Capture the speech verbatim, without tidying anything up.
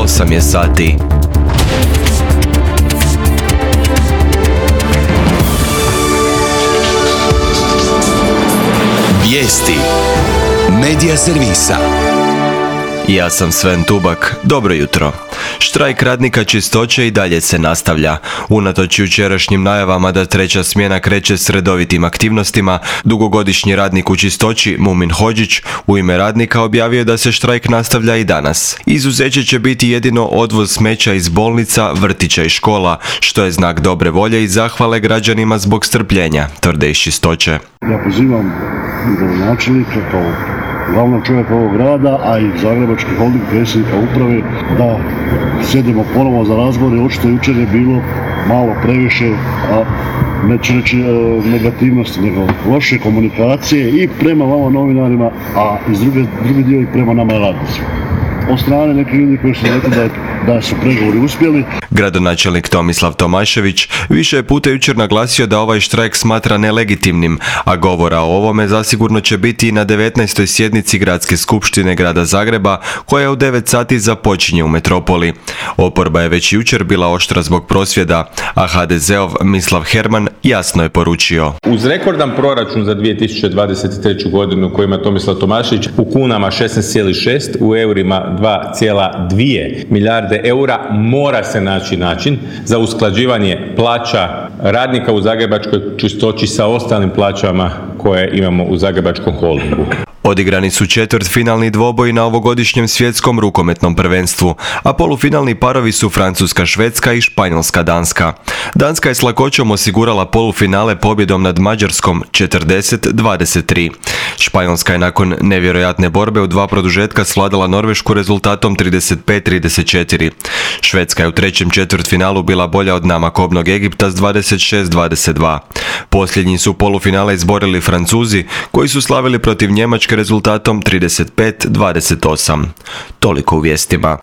osam je sati. Vijesti Medija servisa. Ja sam Sven Tubak, dobro jutro. Štrajk radnika čistoće i dalje se nastavlja. Unatoč jučerašnjim najavama da treća smjena kreće s redovitim aktivnostima, dugogodišnji radnik u čistoći Mumin Hodžić u ime radnika objavio da se štrajk nastavlja i danas. Izuzeće će biti jedino odvoz smeća iz bolnica, vrtića i škola, što je znak dobre volje i zahvale građanima zbog strpljenja, tvrde iz čistoće. Ja pozivam gradonačelnika kao glavnog čovjeka ovog grada, a i Zagrebački holding, predsjednika uprave, da sjedimo ponovo za razgovor. Očito jučer je bilo malo previše, a neću reći e, negativnosti, nego loše komunikacije i prema vama novinarima, a iz druge, drugi dio i prema nama radnicima. Od strane neki ljudi koji su rekli da, da su pregovori uspjeli. Gradonačelnik Tomislav Tomašević više je puta jučer naglasio da ovaj štrajk smatra nelegitimnim, a govora o ovome zasigurno će biti i na devetnaestoj sjednici Gradske skupštine Grada Zagreba, koja u devet sati započinje u Metropoli. Oporba je već jučer bila oštra zbog prosvjeda, a ha de zeov Mislav Herman jasno je poručio: uz rekordan proračun za dvije tisuće dvadeset treću godinu koji ima Tomislav Tomašević, u kunama šesnaest zarez šest, u eurima dva zarez dvije milijarde eura, mora se naći način za usklađivanje plaća radnika u zagrebačkoj čistoći sa ostalim plaćama koje imamo u Zagrebačkom holdingu. Odigrani su četvrtfinalni dvoboj na ovogodišnjem svjetskom rukometnom prvenstvu, a polufinalni parovi su Francuska-Švedska i Španjolska-Danska. Danska je s lakoćom osigurala polufinale pobjedom nad Mađarskom četrdeset dvadeset tri. Španjolska je nakon nevjerojatne borbe u dva produžetka svladala Norvešku rezultatom trideset pet trideset četiri. Švedska je u trećem četvrtfinalu bila bolja od nama kobnog Egipta s dvadeset šest dvadeset dva. Posljednji su polufinale izborili Francuzi, koji su slavili protiv Njemačke rezultatom trideset pet dvadeset osam. Toliko u vijestima.